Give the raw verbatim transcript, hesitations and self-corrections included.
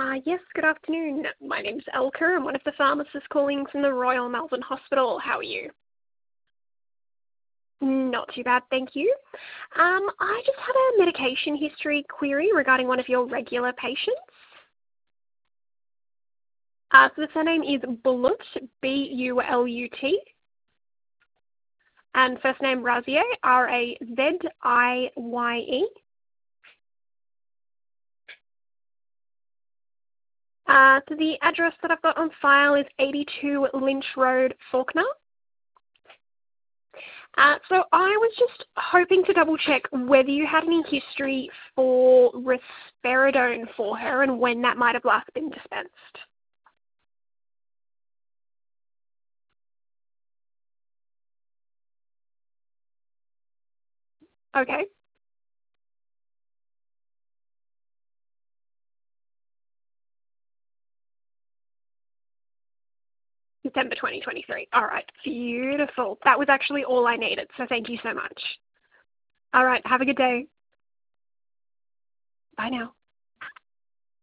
Uh, yes, good afternoon. My name's Elka. I'm one of the pharmacists calling from the Royal Melbourne Hospital. How are you? Not too bad, thank you. Um, I just had a medication history query regarding one of your regular patients. Uh, so the surname is Bulut, B U L U T, and first name Raziye, R A Z I Y E. Uh, so the address that I've got on file is eighty-two Lynch Road, Fawkner. Uh, so I was just hoping to double check whether you had any history for risperidone for her and when that might have last been dispensed. Okay. December twenty twenty-three. All right. Beautiful. That was actually all I needed, so thank you so much. All right. Have a good day. Bye now.